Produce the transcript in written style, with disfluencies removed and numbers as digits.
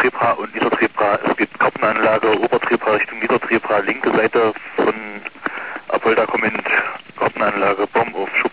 Obertrepra und Niedertrepra. Es gibt Gartenanlage, Obertrepra Richtung Niedertrepra, linke Seite von Apolda kommend, Gartenanlage, Baum auf Schub.